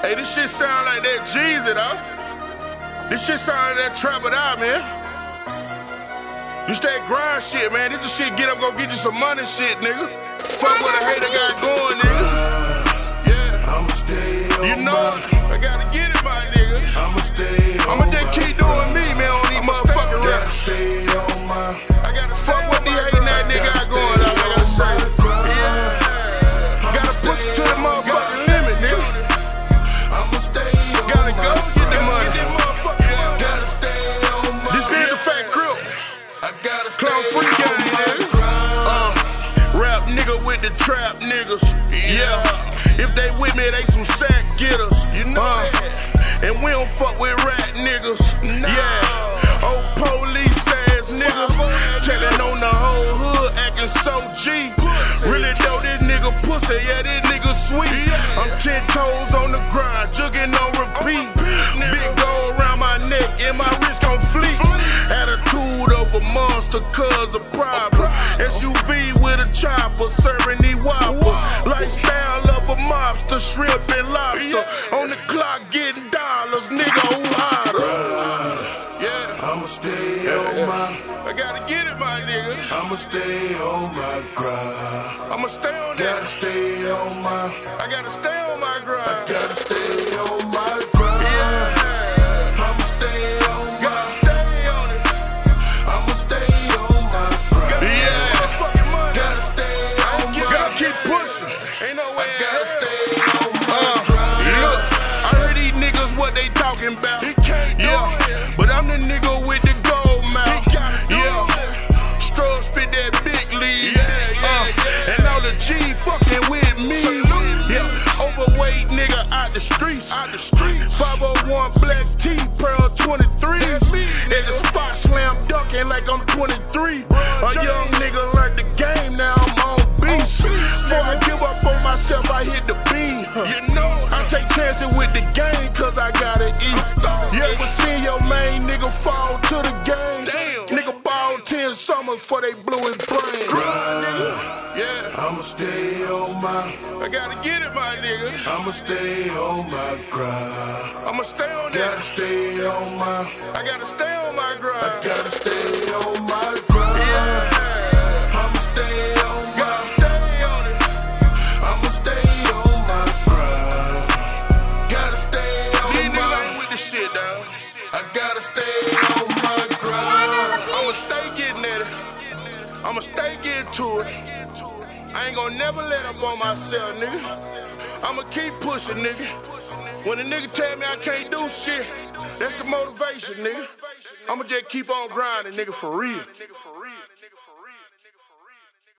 Hey, this shit sound like that Jeezy, though. This shit sound like that Trap It Out, man. This that grind shit, man. This the shit get up, go get you some money shit, nigga. Fuck what a hater got going, nigga. Yeah. I'ma stay on you know, I gotta get it, my nigga. I'ma just keep doing me, man, on these motherfucking raps. I gotta fuck what these hating that nigga got going, I gotta say. Yeah. Gotta push it to the motherfucking limit, nigga. Gotta go get the money. This is the Fat Crip. Clown free gang, nigga. Rap nigga with the trap niggas. Yeah. If they with me, they some sack getters. You know and we don't fuck with rat niggas. Yeah. Old police ass niggas. Telling on the whole hood, acting so G. Really though, this nigga pussy, yeah, this nigga sweet. I'm 10 toes on the grind, jugging on repeat. Big gold around my neck and my wrist gon' fleet. Attitude of a monster, cuz a problem. SUV with a chopper, serving these whoppers. Lifestyle of a mobster, shrimp and lobster. On the clock getting dollars, nigga, who hotter? Yeah, I'ma stay on my. I gotta get it, my nigga. I'ma stay on my grind. I'ma stay on that. Gotta stay on my. I gotta stay on my grind. I gotta stay on my grind. Yeah, I'ma stay on my. Gotta stay on it. I'ma stay on my grind. Yeah, fucking money. Gotta stay on my. Gotta keep pushing. Ain't no way. I gotta stay on my grind. Look, I heard these niggas what they talking about. Yeah, but I'm the nigga with the gold mouth. Yeah, Strug spit that big lead. And all the G fucking with me. Yeah, overweight nigga out the streets. 501 black T, Pearl 23. At the spot slam dunking like I'm 23. A young nigga learned the game, now I'm on beats. Before I give up on myself, I hit the beam. You know, I take chances with the game, cause I gotta eat. You ever seen your main nigga fall to the game? Nigga ball 10 summers before they blew his brain. Yeah, I'ma stay on my. I gotta get it, my nigga. I'ma stay on my grind. I'ma stay on that. Gotta stay on my. I gotta stay on my grind. I gotta stay on my grind. Yeah, I'ma stay on my. Gotta stay on it. I'ma stay on my grind. Gotta stay on my. These niggas ain't with the shit, dawg. I gotta stay on my grind. I'ma stay getting at it. I'ma stay getting to it. I ain't gonna never let up on myself, nigga. I'ma keep pushing, nigga. When a nigga tell me I can't do shit, that's the motivation, nigga. I'ma just keep on grinding, nigga, for real.